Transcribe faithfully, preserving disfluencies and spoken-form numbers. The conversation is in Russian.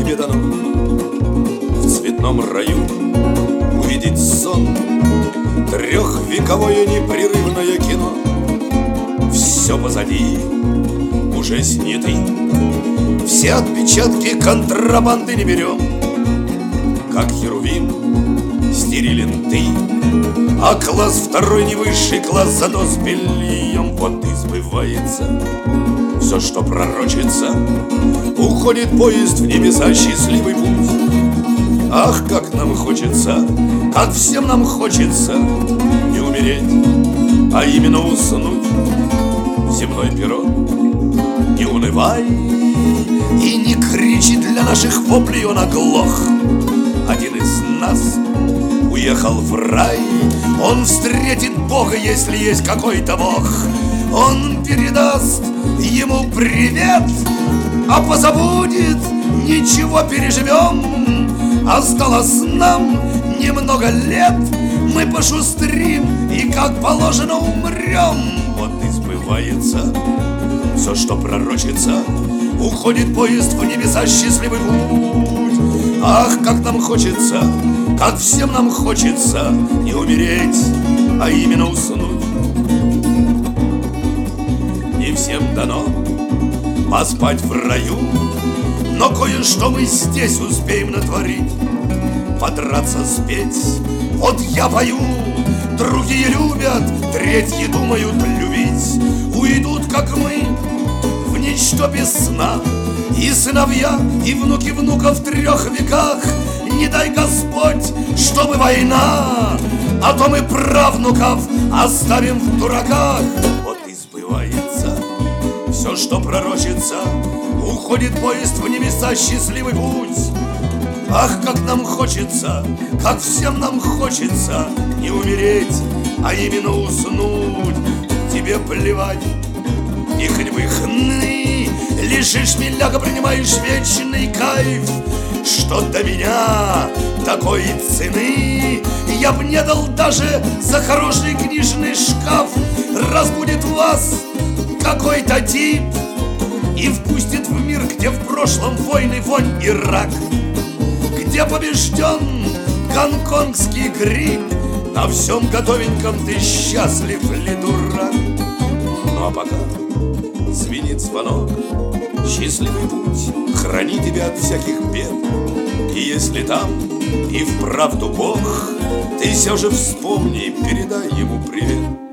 тебе дано в цветном раю увидеть сон, трехвековое непрерывное кино. Все позади, уже сняты, все отпечатки контрабанды не берем. Как херувим стерилен ты, а класс второй не высший класс, зато с бельем. Вот и сбывается все, что пророчится. Уходит поезд в небеса, счастливый путь. Ах, как нам хочется, как всем нам хочется не умереть, а именно уснуть. Земной перрон, не унывай и не кричи, для наших воплей он оглох. Один из нас уехал в рай, он встретит Бога, если есть какой-то Бог. Он передаст ему привет, а позабудет, ничего, переживем. Осталось нам немного лет, мы пошустрим и как положено умрем. Вот и сбывается все, что пророчится. Уходит поезд в небеса, счастливый путь. Ах, как нам хочется, как всем нам хочется не умереть, а именно уснуть. Не всем дано поспать в раю, но кое-что мы здесь успеем натворить. Подраться, спеть, вот я пою, другие любят, третьи думают любить. Уйдут, как мы, в ничто без сна, и сыновья, и внуки внуков в трех веках. Не дай Господь, чтобы война, а то мы правнуков оставим в дураках. Вот и сбывается все, что пророчится. Уходит поезд в небеса, счастливый путь. Ах, как нам хочется, как всем нам хочется не умереть, а именно уснуть. Тебе плевать, и хоть бы хны, лежишь, миляга, принимаешь вечный кайф. Что до меня такой цены я б не дал даже за хороший книжный шкаф. Разбудит вас какой-то тип и впустит в мир, где в прошлом войны, вонь и рак, где побежден гонконгский грипп. На всем готовеньком ты счастлив ли, дурак? Ну а пока звенит звонок, счастливый путь, храни тебя от всяких бед. И если там и вправду Бог, ты все же вспомни, передай ему привет.